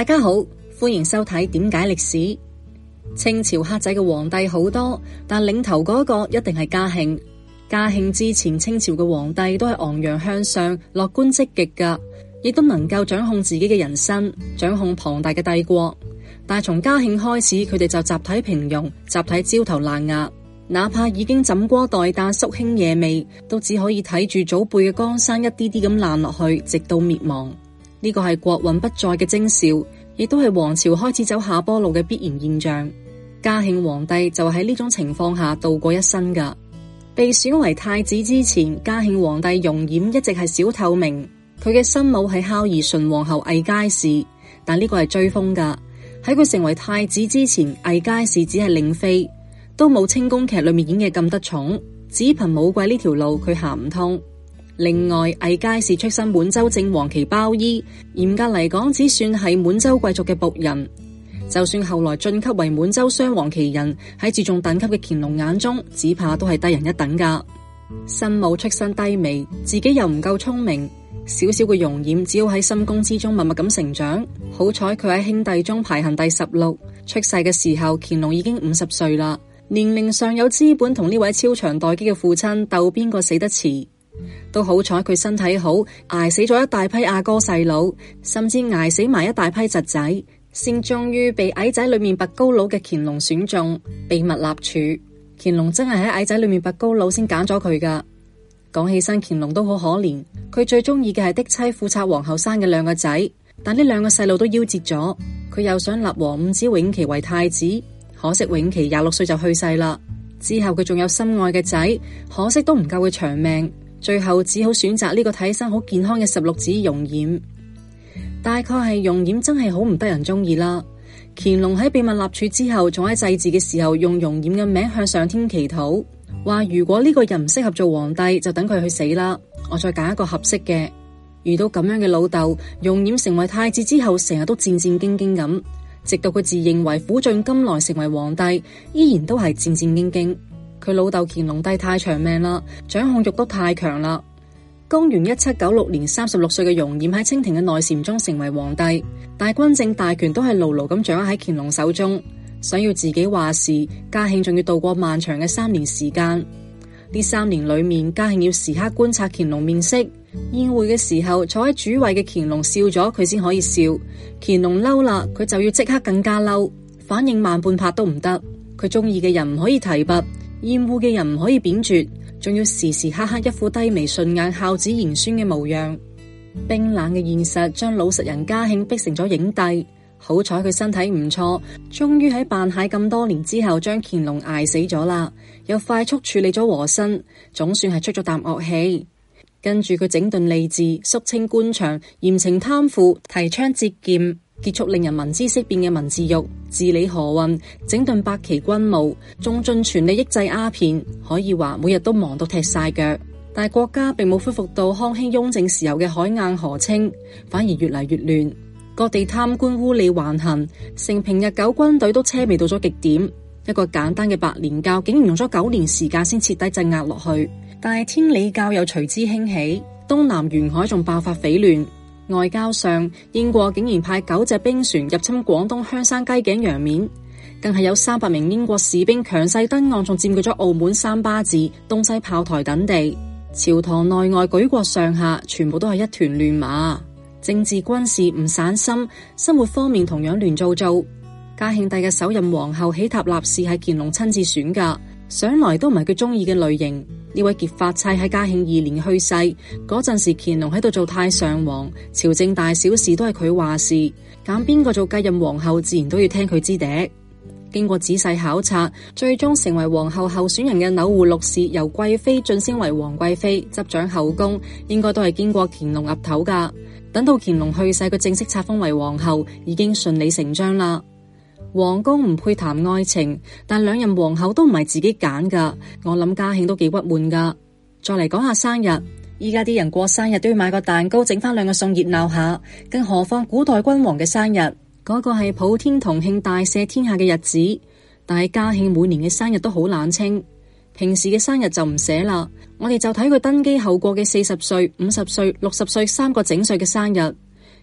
大家好，歡迎收睇點解歷史。清朝黑仔嘅皇帝好多，但領頭嗰個一定係嘉慶。嘉慶之前，清朝嘅皇帝都係昂揚向上、樂觀積極噶，亦都能夠掌控自己嘅人生，掌控龐大嘅帝國。但係從嘉慶開始，佢哋就集體平庸，集體焦頭爛額。哪怕已經枕戈待旦、肅興夜未，都只可以睇住祖輩嘅江山一啲啲咁爛落去，直到滅亡。呢個係國運不再嘅徵兆，亦都係皇朝開始走下坡路嘅必然現象。嘉慶皇帝就喺呢種情況下度過一生噶。被選為太子之前，嘉慶皇帝容儼一直係小透明。佢嘅生母係孝儀順皇后魏佳氏，但呢個係追封噶。喺佢成為太子之前，魏佳氏只係令妃，都冇清宮劇裏面演嘅咁得寵。只憑武貴呢條路，佢行唔通。另外，魏佳氏出身滿洲正黃旗包衣，嚴格嚟講，只算係滿洲貴族嘅僕人。就算後來晉級為滿洲雙黃旗人，喺注重等級嘅乾隆眼中，只怕都係低人一等噶。生母出身低微，自己又唔夠聰明，小小嘅容儼只好喺深宮之中默默咁成長。好彩佢喺兄弟中排行第16，出世嘅時候乾隆已經50歲啦，年齡上有資本同呢位超長待機嘅父親鬥邊個死得遲。都好彩佢身體好，捱死咗一大批阿哥細佬，甚至捱死埋一大批侄仔，先終於被矮仔裏面拔高佬嘅乾隆選中，秘密立儲。乾隆真係喺矮仔裏面拔高佬先揀咗佢噶。講起身，乾隆都好可憐，佢最中意嘅係嫡妻富察皇后生嘅2個仔，但呢2個細路都夭折咗。佢又想立皇五子永琪為太子，可惜永琪26歲就去世啦。之後佢仲有心愛嘅仔，可惜都唔夠佢長命。最後只好選擇呢個睇身好健康嘅16子容儼。大概係容儼真係好唔得人中意啦。乾隆喺秘密立儲之後，仲喺祭祀嘅時候用容儼嘅名向上天祈禱，話如果呢個人唔適合做皇帝，就等佢去死啦，我再揀一個合適嘅。遇到咁樣嘅老豆，容儼成為太子之後，成日都戰戰兢兢咁，直到佢自認為苦盡甘來成為皇帝，依然都係戰戰兢兢。佢老豆乾隆帝太長命啦，掌控欲都太強啦。公元1796年，36歲嘅容儼喺清廷嘅內禪中成為皇帝，但軍政大權都係牢牢咁掌握喺乾隆手中。想要自己話事，嘉慶仲要度過漫長嘅3年時間。呢3年裏面，嘉慶要時刻觀察乾隆面色。宴會嘅時候，坐喺主位嘅乾隆笑咗，佢先可以笑。乾隆嬲啦，佢就要即刻更加嬲，反應慢半拍都唔得。佢中意嘅人唔可以提拔，厭惡嘅人唔可以貶黜，仲要時時刻刻一副低眉順眼、孝子賢孫嘅模樣。冰冷嘅現實將老實人嘉慶逼成咗影帝。好彩佢身體唔錯，終於喺扮蟹咁多年之後將乾隆捱死咗啦，又快速處理咗和珅，總算係出咗啖惡氣。跟住佢整頓吏治，肅清官場，嚴懲貪腐，提倡節儉，結束令人聞之色變嘅文字獄，治理河運，整頓八旗軍務，仲盡全力抑制鴉片，可以話每日都忙到踢晒腳。但係國家並冇恢復到康熙雍正時候嘅海晏河清，反而越嚟越亂，各地貪官污吏橫行，成平日久軍隊都車尾到咗極點。一個簡單嘅白蓮教竟然用咗9年時間先徹底鎮壓落去，但係天理教又隨之興起，東南沿海仲爆發匪亂。外交上，英國竟然派9隻兵船入侵廣東香山雞頸洋面，更係有300名英國士兵強勢登岸，仲佔據咗澳門三巴子、東西炮台等地。朝堂內外舉國上下全部都係一團亂麻，政治軍事唔散心，生活方面同樣亂糟糟。嘉慶帝嘅首任皇后喜塔立氏係乾隆親自選噶，上來都唔係佢中意嘅類型。呢位結髮妻喺嘉慶2年去世，嗰陣時乾隆喺度做太上皇，朝政大小事都係佢話事，揀邊個做繼任皇后自然都要聽佢支笛。經過仔細考察，最終成為皇后候選人嘅鈕祜祿氏由貴妃晉升為皇貴妃，執掌後宮，應該都係經過乾隆岌頭噶。等到乾隆去世，佢正式冊封為皇后，已經順理成章啦。皇宮唔配談愛情，但2任皇后都唔係自己揀噶，我諗嘉慶都幾鬱悶噶。再嚟講下生日，依家啲人過生日都要買個蛋糕，整翻2個餸熱鬧下，更何況古代君王嘅生日，嗰個係普天同慶、大赦天下嘅日子。但係嘉慶每年嘅生日都好冷清，平時嘅生日就唔寫啦，我哋就睇佢登基後過嘅40歲、50歲、60歲3個整歲嘅生日。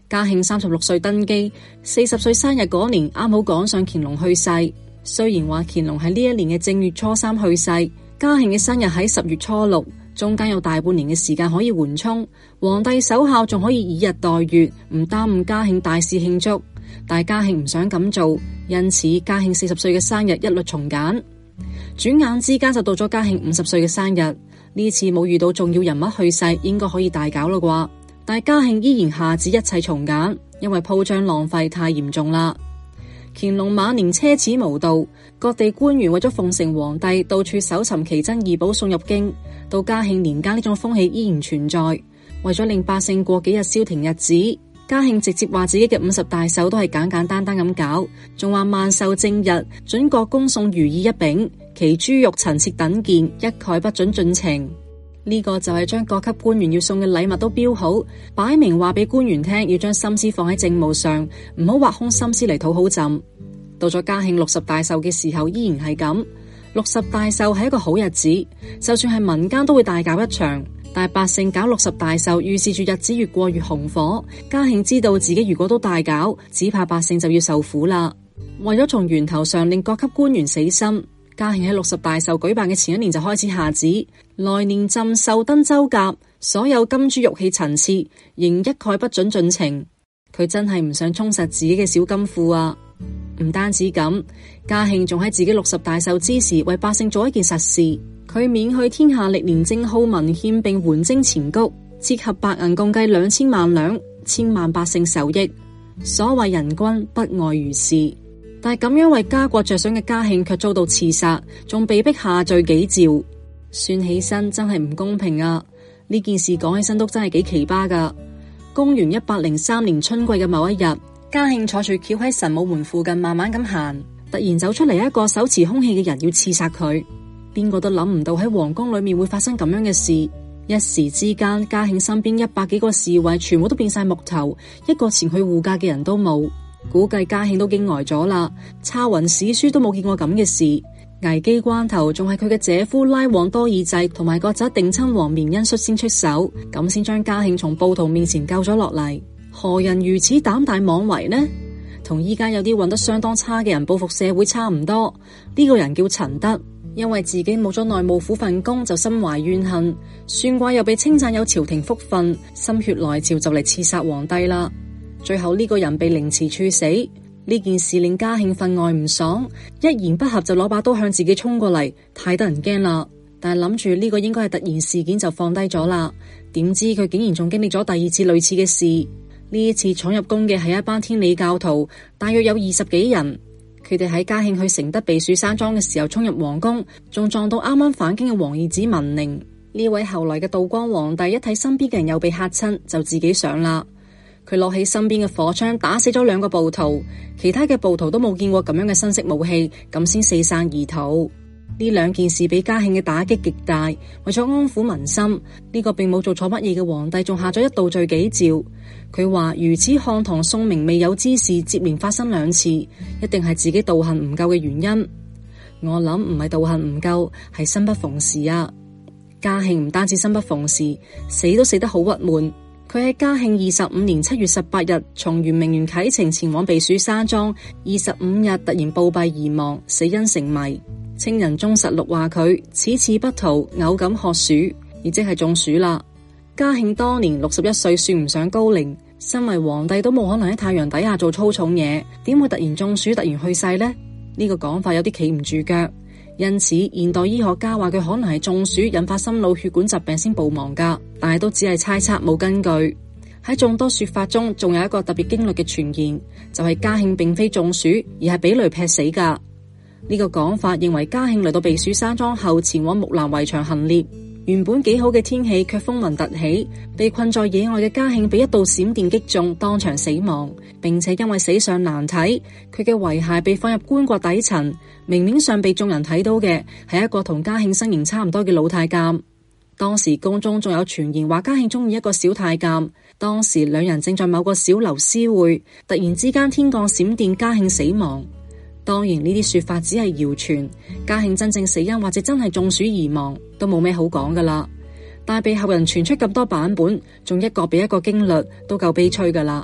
嘉慶36歲登基，40歲生日嗰年啱好趕上乾隆去世。雖然話乾隆喺呢一年嘅正月初3去世，嘉慶嘅生日喺10月初6，中間有大半年嘅時間可以緩衝，皇帝守孝仲可以以日代月，唔耽誤嘉慶大肆慶祝。但係嘉慶唔想咁做，因此嘉慶40歲嘅生日一律從簡。轉眼之間就到咗嘉慶50歲嘅生日，呢次冇遇到重要人物去世，應該可以大搞啦啩。但係嘉慶依然下旨一切從簡，因為鋪張浪費太嚴重啦。乾隆晚年奢侈無度，各地官員為咗奉承皇帝，到處搜尋奇珍異寶送入京。到嘉慶年間呢種風氣依然存在，為咗令百姓過幾日消停日子，嘉慶直接話自己嘅50大壽都係簡簡單單咁搞，仲話萬壽正日准各宮送如意一餅，其豬肉陳設等件一概不准進呈。呢個就係將各級官員要送嘅禮物都標好，擺明話俾官員聽，要將心思放喺政務上，唔好挖空心思嚟討好朕。到咗嘉慶60大壽嘅時候，依然係咁。60大壽係一個好日子，就算係民間都會大搞一場，但係百姓搞60大壽，預示住日子越過越紅火。嘉慶知道自己如果都大搞，只怕百姓就要受苦啦。為咗從源頭上令各級官員死心，嘉慶喺60大壽舉辦嘅前一年就開始下旨，來年朕壽登週甲，所有金珠玉器陳設，仍一概不准進呈。佢真係唔想充實自己嘅小金庫啊！唔單止咁，嘉慶仲喺自己60大壽之時為百姓做一件實事，佢免去天下歷年正號文獻並援徵錢谷，折合白銀共計2000萬兩，千萬百姓受益。所謂人君不外如是。但係咁樣為家國着想嘅嘉慶卻遭到刺殺，仲被逼下墜己詔。算起身真係唔公平啊！呢件事講起身都真係幾奇葩噶。公元103年春季嘅某一日，嘉慶坐住轎喺神武門附近慢慢咁行，突然走出嚟一個手持兇器嘅人要刺殺佢。邊個都諗唔到喺皇宮裏面會發生咁樣嘅事。一時之間，嘉慶身邊100幾個侍衛全部都變晒木頭，一個前去護駕嘅人都冇。估計嘉慶都驚呆咗啦，抄勻史書都冇見過咁嘅事。危機關頭，仲係佢嘅姐夫拉旺多爾濟同埋個仔定親王綿恩率先出手，咁先將嘉慶從暴徒面前救咗落嚟。何人如此膽大妄為呢？同依家有啲混得相當差嘅人報復社會差唔多。呢個人叫陳德，因為自己冇咗內務府份工，就心懷怨恨，算卦又被稱讚有朝廷福分，心血來潮就嚟刺殺皇帝啦。最後呢個人被凌遲處死。呢件事令嘉慶分外唔爽，一言不合就攞把刀向自己衝過嚟，太得人驚啦。但係諗住呢個應該係突然事件就放低咗啦，點知佢竟然仲經歷咗第2次類似嘅事。呢一次闖入宮嘅係一班天理教徒，大約有20幾人。佢哋喺嘉慶去承德避暑山莊嘅時候衝入皇宮，仲撞到啱啱返京嘅皇兒子文寧。呢位後來嘅道光皇帝一睇身邊嘅人又被嚇親，就自己上啦。佢攞起身邊嘅火槍打死咗2個暴徒，其他嘅暴徒都冇見過咁樣嘅新式武器，咁先四散而逃。呢2件事俾嘉慶嘅打擊極大，為咗安撫民心，呢個並冇做錯乜嘢嘅皇帝仲下咗一道罪己詔。佢話如此漢唐宋明未有之事接連發生2次，一定係自己道行唔夠嘅原因。我諗唔係道行唔夠，係生不逢時啊！嘉慶唔單止生不逢時，死都死得好鬱悶。佢喺嘉慶25年7月18日從圓明園啟程前往避暑山莊，25日突然暴斃而亡，死因成謎。清人鍾實錄話佢此次不逃，偶感渴暑，而即係中暑啦。嘉慶當年61歲，算唔上高齡，身為皇帝都冇可能喺太陽底下做粗重嘢，點會突然中暑突然去世呢？呢個講法有啲企唔住腳。因此現代醫學家話佢可能係中暑引發心腦血管疾病先暴亡噶，但係都只係猜測，冇根據。喺眾多說法中，仲有一個特別驚慄嘅傳言，就係嘉慶並非中暑，而係俾雷劈死噶。呢個講法認為嘉慶嚟到避暑山莊後，前往木蘭圍牆行獵，原本幾好嘅天氣卻風雲突起，被困在野外嘅嘉慶被一道閃電擊中，當場死亡，並且因為死相難睇，佢嘅遺骸被放入棺槨底層，明面上被眾人睇到嘅係一個同嘉慶身形差唔多嘅老太監。當時宮中仲有傳言話嘉慶中意一個小太監，當時2人正在某個小樓私會，突然之間天降閃電，嘉慶死亡。當然呢啲說法只係謠傳，嘉慶真正死因或者真係中暑而亡，都冇咩好講噶啦。但係被後人傳出咁多版本，仲一個比一個驚慄，都夠悲催噶啦。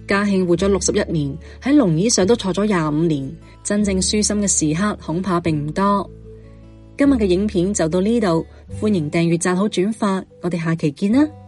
嘉慶活咗61年，喺龍椅上都坐咗25年，真正舒心嘅時刻恐怕並唔多。今日嘅影片就到呢度，歡迎訂閱、讚好、轉發，我哋下期見啦！